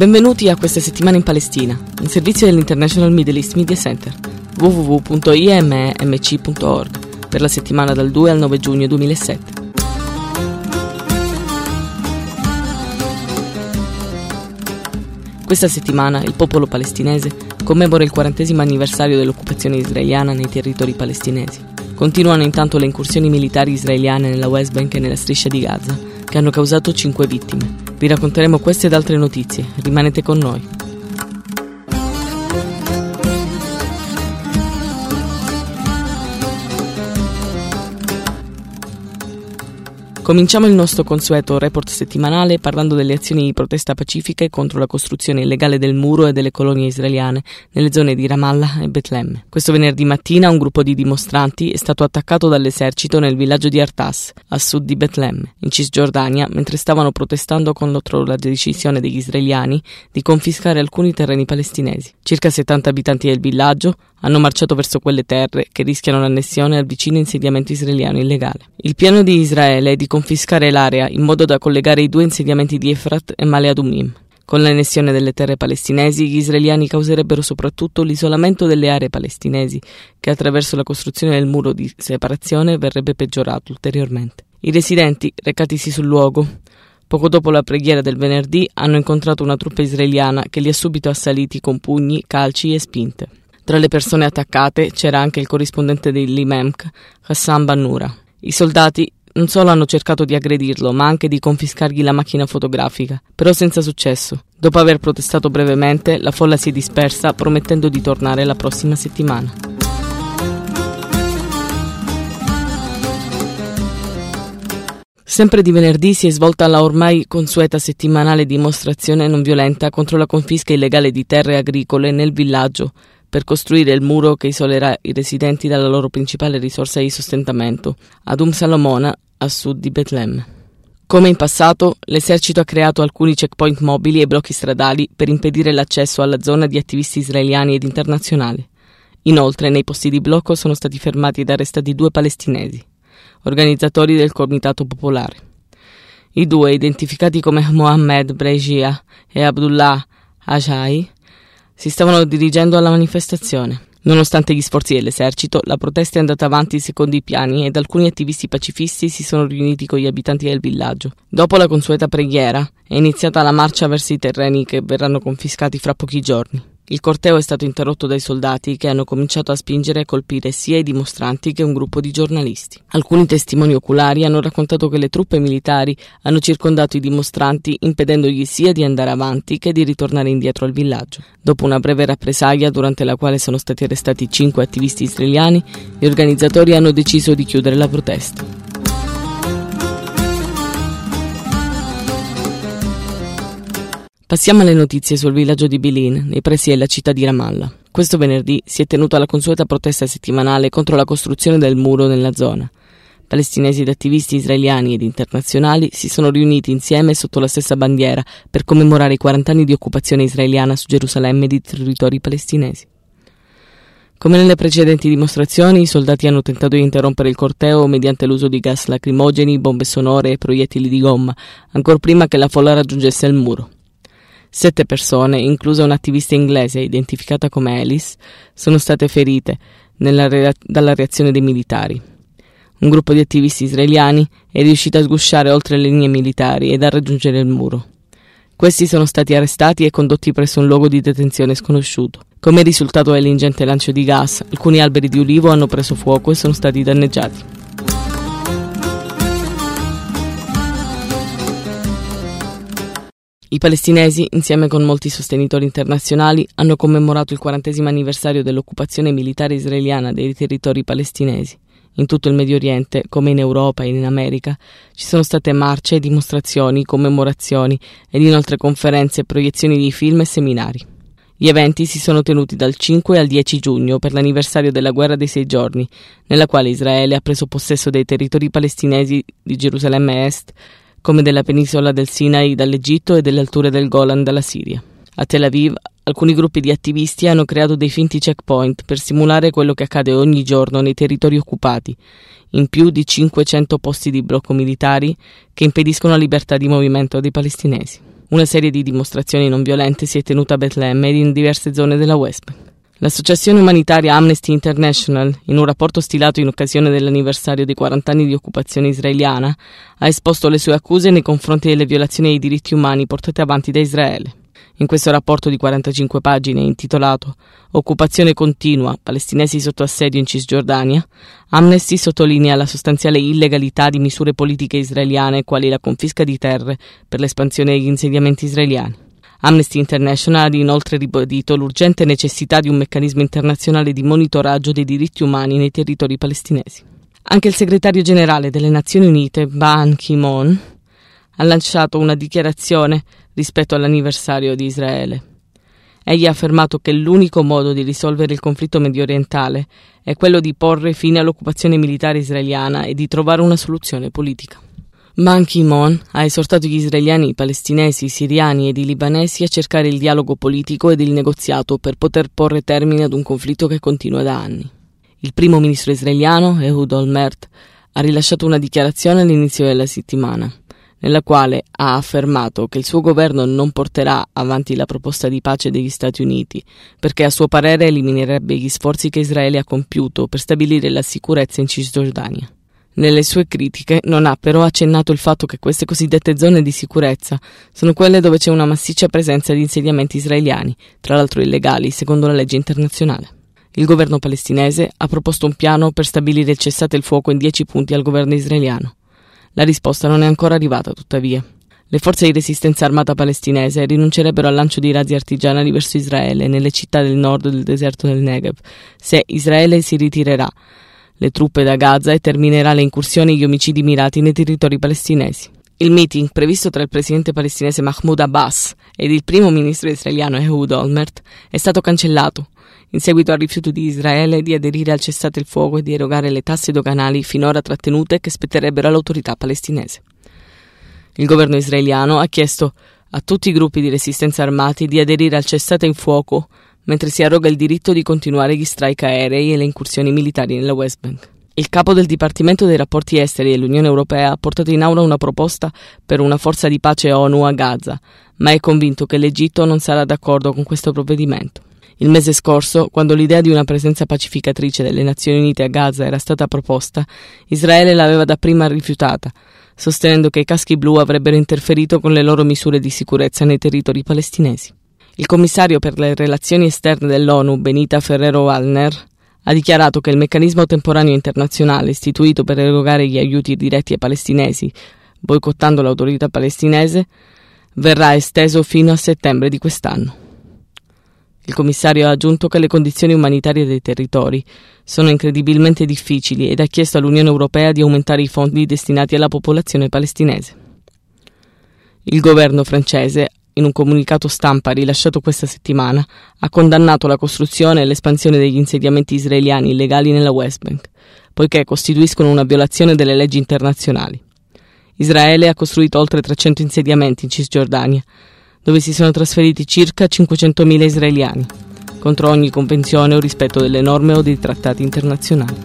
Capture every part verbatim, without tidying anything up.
Benvenuti a questa settimana in Palestina, un servizio dell'International Middle East Media Center, w w w punto i m e m c punto org, per la settimana dal due al nove giugno duemilasette. Questa settimana il popolo palestinese commemora il quarantesimo anniversario dell'occupazione israeliana nei territori palestinesi. Continuano intanto le incursioni militari israeliane nella West Bank e nella striscia di Gaza, che hanno causato cinque vittime. Vi racconteremo queste ed altre notizie, rimanete con noi. Cominciamo il nostro consueto report settimanale parlando delle azioni di protesta pacifiche contro la costruzione illegale del muro e delle colonie israeliane nelle zone di Ramallah e Betlemme. Questo venerdì mattina un gruppo di dimostranti è stato attaccato dall'esercito nel villaggio di Artas, a sud di Betlemme, in Cisgiordania, mentre stavano protestando contro la decisione degli israeliani di confiscare alcuni terreni palestinesi. Circa settanta abitanti del villaggio hanno marciato verso quelle terre che rischiano l'annessione al vicino insediamento israeliano illegale. Il piano di Israele è di confiscare l'area in modo da collegare i due insediamenti di Efrat e Male Adumim. Con l'annessione delle terre palestinesi, gli israeliani causerebbero soprattutto l'isolamento delle aree palestinesi, che attraverso la costruzione del muro di separazione verrebbe peggiorato ulteriormente. I residenti, recatisi sul luogo, poco dopo la preghiera del venerdì, hanno incontrato una truppa israeliana che li ha subito assaliti con pugni, calci e spinte. Tra le persone attaccate c'era anche il corrispondente dell'I M E M C, Hassan Bannura. I soldati non solo hanno cercato di aggredirlo, ma anche di confiscargli la macchina fotografica, però senza successo. Dopo aver protestato brevemente, la folla si è dispersa, promettendo di tornare la prossima settimana. Sempre di venerdì si è svolta la ormai consueta settimanale dimostrazione non violenta contro la confisca illegale di terre agricole nel villaggio, per costruire il muro che isolerà i residenti dalla loro principale risorsa di sostentamento, ad Um Salomona, a sud di Betlemme. Come in passato, l'esercito ha creato alcuni checkpoint mobili e blocchi stradali per impedire l'accesso alla zona di attivisti israeliani ed internazionali. Inoltre, nei posti di blocco sono stati fermati ed arrestati due palestinesi, organizzatori del Comitato Popolare. I due, identificati come Mohammed Brejia e Abdullah Ajai, si stavano dirigendo alla manifestazione. Nonostante gli sforzi dell'esercito, la protesta è andata avanti secondo i piani ed alcuni attivisti pacifisti si sono riuniti con gli abitanti del villaggio. Dopo la consueta preghiera, è iniziata la marcia verso i terreni che verranno confiscati fra pochi giorni. Il corteo è stato interrotto dai soldati che hanno cominciato a spingere e colpire sia i dimostranti che un gruppo di giornalisti. Alcuni testimoni oculari hanno raccontato che le truppe militari hanno circondato i dimostranti impedendogli sia di andare avanti che di ritornare indietro al villaggio. Dopo una breve rappresaglia durante la quale sono stati arrestati cinque attivisti israeliani, gli organizzatori hanno deciso di chiudere la protesta. Passiamo alle notizie sul villaggio di Bilin, nei pressi della città di Ramallah. Questo venerdì si è tenuta la consueta protesta settimanale contro la costruzione del muro nella zona. Palestinesi ed attivisti israeliani ed internazionali si sono riuniti insieme sotto la stessa bandiera per commemorare i quaranta anni di occupazione israeliana su Gerusalemme e di territori palestinesi. Come nelle precedenti dimostrazioni, i soldati hanno tentato di interrompere il corteo mediante l'uso di gas lacrimogeni, bombe sonore e proiettili di gomma, ancor prima che la folla raggiungesse il muro. Sette persone, inclusa un'attivista inglese identificata come Alice, sono state ferite nella rea- dalla reazione dei militari. Un gruppo di attivisti israeliani è riuscito a sgusciare oltre le linee militari ed a raggiungere il muro. Questi sono stati arrestati e condotti presso un luogo di detenzione sconosciuto. Come risultato dell'ingente lancio di gas, alcuni alberi di ulivo hanno preso fuoco e sono stati danneggiati. I palestinesi, insieme con molti sostenitori internazionali, hanno commemorato il quarantesimo anniversario dell'occupazione militare israeliana dei territori palestinesi. In tutto il Medio Oriente, come in Europa e in America, ci sono state marce, dimostrazioni, commemorazioni ed inoltre conferenze, proiezioni di film e seminari. Gli eventi si sono tenuti dal cinque al dieci giugno per l'anniversario della guerra dei sei giorni, nella quale Israele ha preso possesso dei territori palestinesi di Gerusalemme Est, come della penisola del Sinai dall'Egitto e delle alture del Golan dalla Siria. A Tel Aviv, alcuni gruppi di attivisti hanno creato dei finti checkpoint per simulare quello che accade ogni giorno nei territori occupati, in più di cinquecento posti di blocco militari che impediscono la libertà di movimento dei palestinesi. Una serie di dimostrazioni non violente si è tenuta a Betlemme ed in diverse zone della West Bank. L'associazione umanitaria Amnesty International, in un rapporto stilato in occasione dell'anniversario dei quaranta anni di occupazione israeliana, ha esposto le sue accuse nei confronti delle violazioni dei diritti umani portate avanti da Israele. In questo rapporto di quarantacinque pagine intitolato Occupazione continua, palestinesi sotto assedio in Cisgiordania, Amnesty sottolinea la sostanziale illegalità di misure politiche israeliane quali la confisca di terre per l'espansione degli insediamenti israeliani. Amnesty International ha inoltre ribadito l'urgente necessità di un meccanismo internazionale di monitoraggio dei diritti umani nei territori palestinesi. Anche il segretario generale delle Nazioni Unite, Ban Ki-moon, ha lanciato una dichiarazione rispetto all'anniversario di Israele. Egli ha affermato che l'unico modo di risolvere il conflitto mediorientale è quello di porre fine all'occupazione militare israeliana e di trovare una soluzione politica. Ban Ki-moon ha esortato gli israeliani, i palestinesi, i siriani ed i libanesi a cercare il dialogo politico ed il negoziato per poter porre termine ad un conflitto che continua da anni. Il primo ministro israeliano, Ehud Olmert, ha rilasciato una dichiarazione all'inizio della settimana, nella quale ha affermato che il suo governo non porterà avanti la proposta di pace degli Stati Uniti, perché a suo parere eliminerebbe gli sforzi che Israele ha compiuto per stabilire la sicurezza in Cisgiordania. Nelle sue critiche non ha però accennato il fatto che queste cosiddette zone di sicurezza sono quelle dove c'è una massiccia presenza di insediamenti israeliani, tra l'altro illegali, secondo la legge internazionale. Il governo palestinese ha proposto un piano per stabilire il cessate il fuoco in dieci punti al governo israeliano. La risposta non è ancora arrivata, tuttavia. Le forze di resistenza armata palestinese rinuncerebbero al lancio di razzi artigianali verso Israele nelle città del nord del deserto del Negev se Israele si ritirerà le truppe da Gaza e terminerà le incursioni e gli omicidi mirati nei territori palestinesi. Il meeting previsto tra il presidente palestinese Mahmoud Abbas ed il primo ministro israeliano Ehud Olmert è stato cancellato in seguito al rifiuto di Israele di aderire al cessate il fuoco e di erogare le tasse doganali finora trattenute che spetterebbero all'autorità palestinese. Il governo israeliano ha chiesto a tutti i gruppi di resistenza armati di aderire al cessate il fuoco mentre si arroga il diritto di continuare gli strike aerei e le incursioni militari nella West Bank. Il capo del Dipartimento dei Rapporti Esteri dell'Unione Europea ha portato in aula una proposta per una forza di pace ONU a Gaza, ma è convinto che l'Egitto non sarà d'accordo con questo provvedimento. Il mese scorso, quando l'idea di una presenza pacificatrice delle Nazioni Unite a Gaza era stata proposta, Israele l'aveva dapprima rifiutata, sostenendo che i caschi blu avrebbero interferito con le loro misure di sicurezza nei territori palestinesi. Il commissario per le relazioni esterne dell'ONU, Benita Ferrero-Waldner, ha dichiarato che il meccanismo temporaneo internazionale istituito per erogare gli aiuti diretti ai palestinesi, boicottando l'autorità palestinese, verrà esteso fino a settembre di quest'anno. Il commissario ha aggiunto che le condizioni umanitarie dei territori sono incredibilmente difficili ed ha chiesto all'Unione Europea di aumentare i fondi destinati alla popolazione palestinese. Il governo francese, in un comunicato stampa rilasciato questa settimana, ha condannato la costruzione e l'espansione degli insediamenti israeliani illegali nella West Bank, poiché costituiscono una violazione delle leggi internazionali. Israele ha costruito oltre trecento insediamenti in Cisgiordania, dove si sono trasferiti circa cinquecentomila israeliani, contro ogni convenzione o rispetto delle norme o dei trattati internazionali.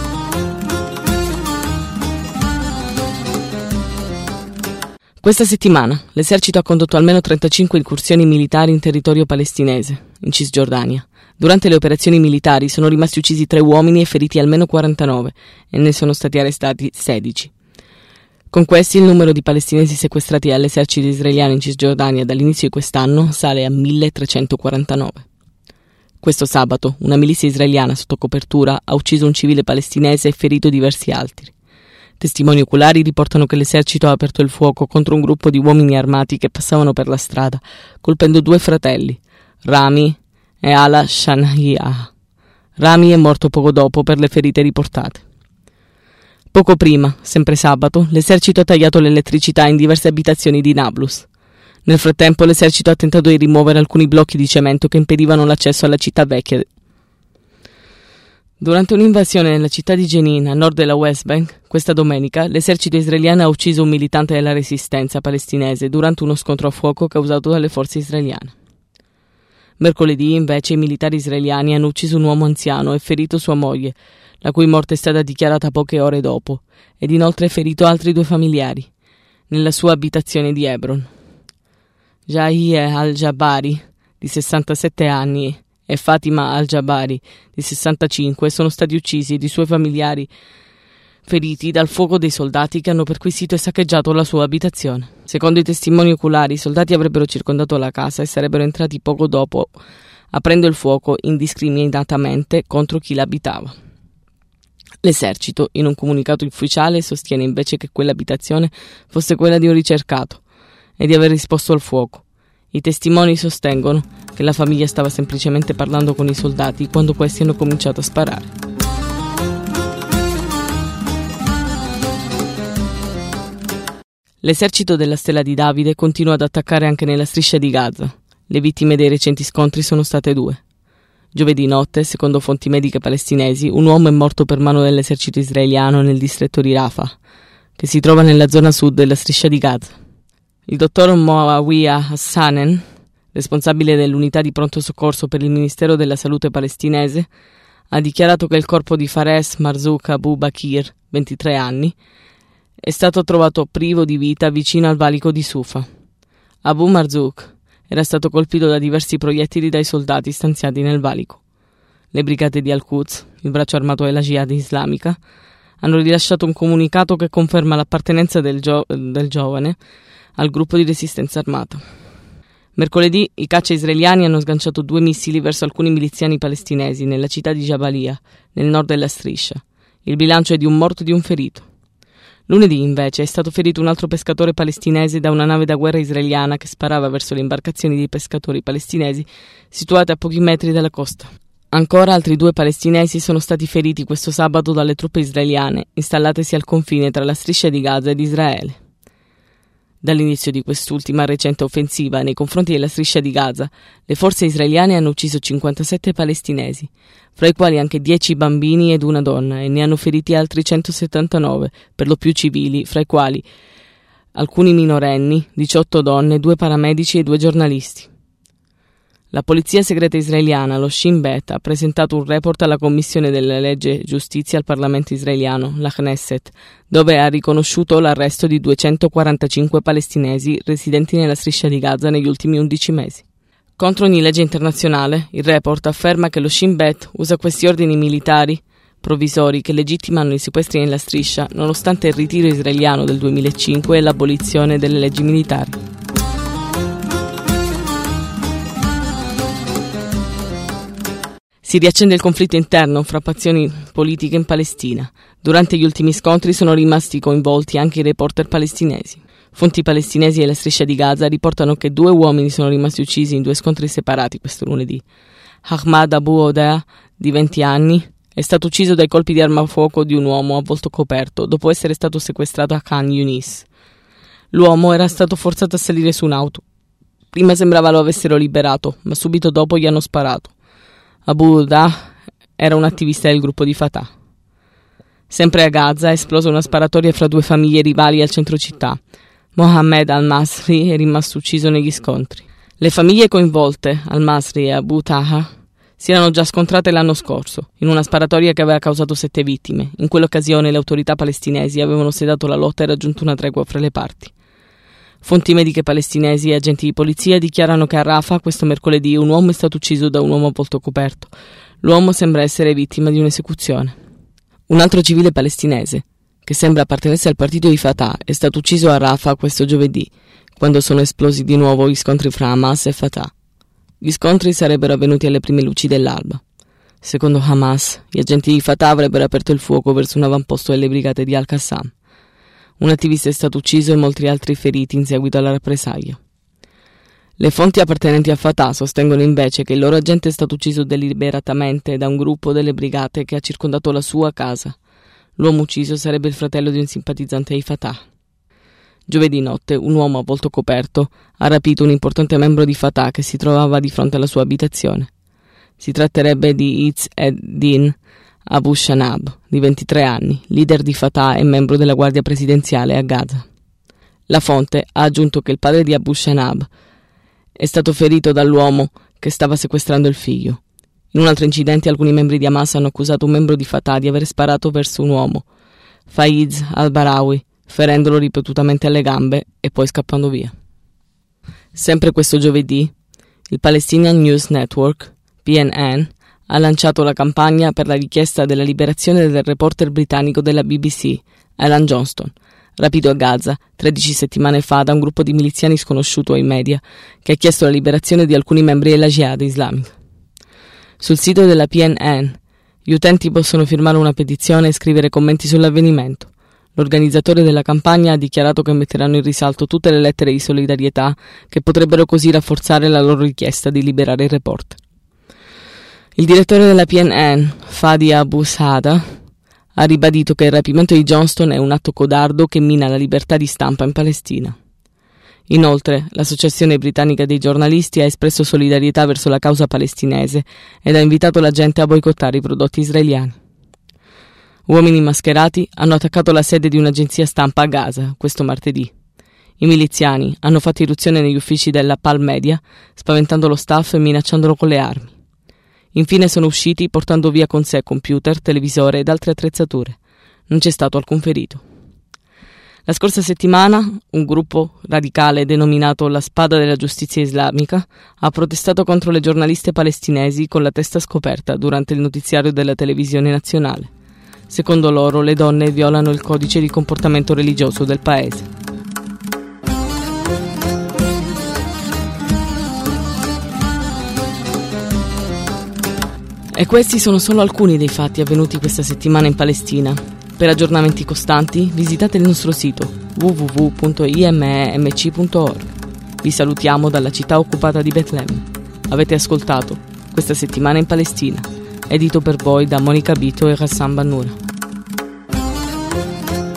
Questa settimana l'esercito ha condotto almeno trentacinque incursioni militari in territorio palestinese, in Cisgiordania. Durante le operazioni militari sono rimasti uccisi tre uomini e feriti almeno quarantanove e ne sono stati arrestati sedici. Con questi il numero di palestinesi sequestrati dall'esercito israeliano in Cisgiordania dall'inizio di quest'anno sale a milletrecentoquarantanove. Questo sabato una milizia israeliana sotto copertura ha ucciso un civile palestinese e ferito diversi altri. Testimoni oculari riportano che l'esercito ha aperto il fuoco contro un gruppo di uomini armati che passavano per la strada, colpendo due fratelli, Rami e Ala Shanahiyah. Rami è morto poco dopo per le ferite riportate. Poco prima, sempre sabato, l'esercito ha tagliato l'elettricità in diverse abitazioni di Nablus. Nel frattempo l'esercito ha tentato di rimuovere alcuni blocchi di cemento che impedivano l'accesso alla città vecchia. Durante un'invasione nella città di Jenin, a nord della West Bank, questa domenica, l'esercito israeliano ha ucciso un militante della resistenza palestinese durante uno scontro a fuoco causato dalle forze israeliane. Mercoledì, invece, i militari israeliani hanno ucciso un uomo anziano e ferito sua moglie, la cui morte è stata dichiarata poche ore dopo, ed inoltre ferito altri due familiari, nella sua abitazione di Hebron. Yahya al-Jabari, di sessantasette anni, e Fatima al-Jabari, di sessantacinque, sono stati uccisi ed i suoi familiari feriti dal fuoco dei soldati che hanno perquisito e saccheggiato la sua abitazione. Secondo i testimoni oculari, i soldati avrebbero circondato la casa e sarebbero entrati poco dopo, aprendo il fuoco indiscriminatamente contro chi l'abitava. L'esercito, in un comunicato ufficiale, sostiene invece che quell'abitazione fosse quella di un ricercato e di aver risposto al fuoco. I testimoni sostengono che la famiglia stava semplicemente parlando con i soldati quando questi hanno cominciato a sparare. L'esercito della Stella di Davide continua ad attaccare anche nella striscia di Gaza. Le vittime dei recenti scontri sono state due. Giovedì notte, secondo fonti mediche palestinesi, un uomo è morto per mano dell'esercito israeliano nel distretto di Rafah, che si trova nella zona sud della striscia di Gaza. Il dottor Moawiya Hassanen, responsabile dell'unità di pronto soccorso per il Ministero della Salute palestinese, ha dichiarato che il corpo di Fares Marzouk Abu Bakr, ventitré anni, è stato trovato privo di vita vicino al valico di Sufa. Abu Marzouk era stato colpito da diversi proiettili dai soldati stanziati nel valico. Le brigate di Al-Quds, il braccio armato della Jihad islamica, hanno rilasciato un comunicato che conferma l'appartenenza del, gio- del giovane al gruppo di resistenza armata. Mercoledì i caccia israeliani hanno sganciato due missili verso alcuni miliziani palestinesi nella città di Jabalia, nel nord della striscia. Il bilancio è di un morto e di un ferito. Lunedì, invece, è stato ferito un altro pescatore palestinese da una nave da guerra israeliana che sparava verso le imbarcazioni dei pescatori palestinesi situate a pochi metri dalla costa. Ancora altri due palestinesi sono stati feriti questo sabato dalle truppe israeliane installatesi al confine tra la striscia di Gaza ed Israele. Dall'inizio di quest'ultima recente offensiva nei confronti della striscia di Gaza, le forze israeliane hanno ucciso cinquantasette palestinesi, fra i quali anche dieci bambini ed una donna, e ne hanno feriti altri centosettantanove, per lo più civili, fra i quali alcuni minorenni, diciotto donne, due paramedici e due giornalisti. La polizia segreta israeliana, lo Shin Bet, ha presentato un report alla Commissione della Legge Giustizia al Parlamento israeliano, la Knesset, dove ha riconosciuto l'arresto di duecentoquarantacinque palestinesi residenti nella striscia di Gaza negli ultimi undici mesi. Contro ogni legge internazionale, il report afferma che lo Shin Bet usa questi ordini militari provvisori che legittimano i sequestri nella striscia, nonostante il ritiro israeliano del duemilacinque e l'abolizione delle leggi militari. Si riaccende il conflitto interno fra fazioni politiche in Palestina. Durante gli ultimi scontri sono rimasti coinvolti anche i reporter palestinesi. Fonti palestinesi della striscia di Gaza riportano che due uomini sono rimasti uccisi in due scontri separati questo lunedì. Ahmad Abu Odeh, di venti anni, è stato ucciso dai colpi di arma a fuoco di un uomo a volto coperto dopo essere stato sequestrato a Khan Yunis. L'uomo era stato forzato a salire su un'auto. Prima sembrava lo avessero liberato, ma subito dopo gli hanno sparato. Abu Odeh era un attivista del gruppo di Fatah. Sempre a Gaza è esplosa una sparatoria fra due famiglie rivali al centro città. Mohammed al-Masri è rimasto ucciso negli scontri. Le famiglie coinvolte, al-Masri e Abu Taha, si erano già scontrate l'anno scorso, in una sparatoria che aveva causato sette vittime. In quell'occasione le autorità palestinesi avevano sedato la lotta e raggiunto una tregua fra le parti. Fonti mediche palestinesi e agenti di polizia dichiarano che a Rafah questo mercoledì un uomo è stato ucciso da un uomo a volto coperto. L'uomo sembra essere vittima di un'esecuzione. Un altro civile palestinese, che sembra appartenesse al partito di Fatah, è stato ucciso a Rafah questo giovedì, quando sono esplosi di nuovo gli scontri fra Hamas e Fatah. Gli scontri sarebbero avvenuti alle prime luci dell'alba. Secondo Hamas, gli agenti di Fatah avrebbero aperto il fuoco verso un avamposto delle brigate di Al-Qassam. Un attivista è stato ucciso e molti altri feriti in seguito alla rappresaglia. Le fonti appartenenti a Fatah sostengono invece che il loro agente è stato ucciso deliberatamente da un gruppo delle brigate che ha circondato la sua casa. L'uomo ucciso sarebbe il fratello di un simpatizzante di Fatah. Giovedì notte un uomo a volto coperto ha rapito un importante membro di Fatah che si trovava di fronte alla sua abitazione. Si tratterebbe di Izz ed-Din Abu Shanab, di ventitré anni, leader di Fatah e membro della Guardia Presidenziale a Gaza. La fonte ha aggiunto che il padre di Abu Shanab è stato ferito dall'uomo che stava sequestrando il figlio. In un altro incidente alcuni membri di Hamas hanno accusato un membro di Fatah di aver sparato verso un uomo, Faiz al-Barawi, ferendolo ripetutamente alle gambe e poi scappando via. Sempre questo giovedì, il Palestinian News Network, P N N, ha lanciato la campagna per la richiesta della liberazione del reporter britannico della B B C, Alan Johnston, rapito a Gaza tredici settimane fa da un gruppo di miliziani sconosciuto ai media, che ha chiesto la liberazione di alcuni membri della Jihad islamica. Sul sito della P N N, gli utenti possono firmare una petizione e scrivere commenti sull'avvenimento. L'organizzatore della campagna ha dichiarato che metteranno in risalto tutte le lettere di solidarietà che potrebbero così rafforzare la loro richiesta di liberare il reporter. Il direttore della P N N, Fadi Abu Saada, ha ribadito che il rapimento di Johnston è un atto codardo che mina la libertà di stampa in Palestina. Inoltre, l'Associazione Britannica dei Giornalisti ha espresso solidarietà verso la causa palestinese ed ha invitato la gente a boicottare i prodotti israeliani. Uomini mascherati hanno attaccato la sede di un'agenzia stampa a Gaza questo martedì. I miliziani hanno fatto irruzione negli uffici della Pal Media, spaventando lo staff e minacciandolo con le armi. Infine sono usciti portando via con sé computer, televisore ed altre attrezzature. Non c'è stato alcun ferito. La scorsa settimana un gruppo radicale denominato la Spada della Giustizia Islamica ha protestato contro le giornaliste palestinesi con la testa scoperta durante il notiziario della televisione nazionale. Secondo loro, le donne violano il codice di comportamento religioso del paese. E questi sono solo alcuni dei fatti avvenuti questa settimana in Palestina. Per aggiornamenti costanti, visitate il nostro sito w w w punto i m e m c punto org. Vi salutiamo dalla città occupata di Betlemme. Avete ascoltato Questa settimana in Palestina, edito per voi da Monica Bito e Ghassan Bannura.